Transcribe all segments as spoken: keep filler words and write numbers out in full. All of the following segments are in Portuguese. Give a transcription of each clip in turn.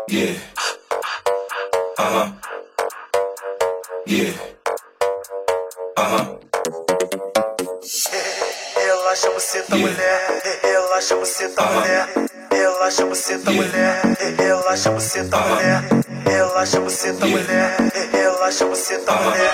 Yeah. Uh-huh. Yeah. Uh-huh. Relaxa você tá mulher, relaxa você tá mulher, relaxa você tá mulher, relaxa você tá mulher, relaxa você tá mulher, relaxa você tá mulher.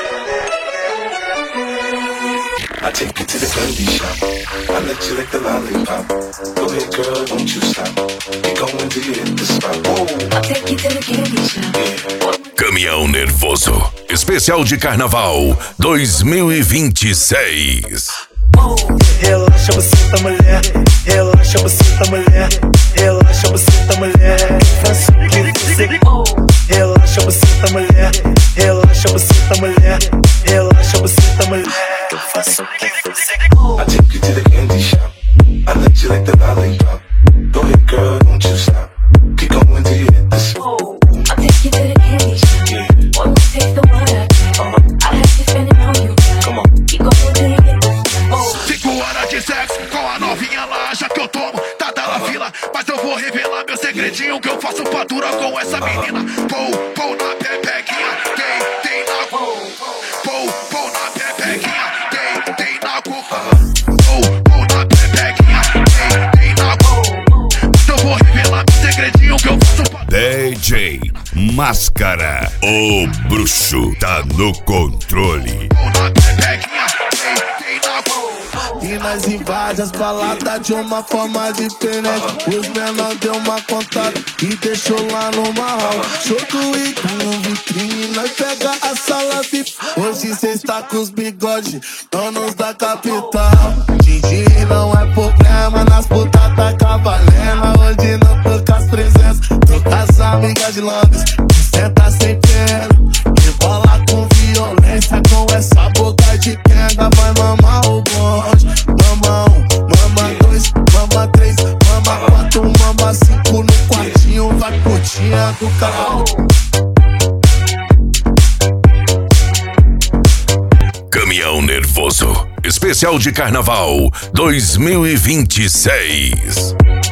I take you to the candy shop. I let you lick the lollipop. Go ahead, girl, don't you stop. Keep going till you hit the spot. Whoa. I'll take you to the candy shop. Yeah. Caminhão Nervoso, especial de Carnaval dois mil e vinte e seis. Relaxa você tá mulher, relaxa você tá mulher, relaxa você tá mulher. Faço o que você quer. Relaxa você tá mulher, relaxa você tá mulher, relaxa você tá mulher. Eu faço o que você quer. I take you to the candy shop. I let you lick the lollipop. Go ahead, girl, don't you stop. Keep going till you hit the spot. I'll take you to the candy shop. Yeah. One more taste of what I got. Uh-huh. I have to spend it on you. Come on. Keep going till you get the spot. Cinco horas de sexo com a novinha lá, já que eu tomo, tá da fila. Mas eu vou revelar meu segredinho que eu faço fatura com essa menina. Pou, pou na pepequinha, tem, tem na pou, pou, pou na pepequinha, tem, tem na cu. Pou, pou na pepequinha, tem, tem na cu. Mas eu vou revelar meu segredinho que eu faço fatura. D J Máscara, o bruxo tá no controle. Pou na pepequinha, tem, tem na cu. E nós invade as baladas de uma forma diferente. Os menor deu uma contada e deixou lá no marral. Show do Igor, vitrine, nós pega a sala V I P. Hoje cê está com os bigodes, donos da capital. Didi não é problema, nas putas tá cavalendo. Hoje não tô com as presenças, tô com as amigas de Londres. Senta sem pena, rebola com violência. Com essa boca de quenga vai mamar o bonde. Mama um, mama dois, mama três, mama quatro, mama cinco no quartinho. Vai curtindo do carro. Caminhão Nervoso, especial de Carnaval dois mil e vinte e seis.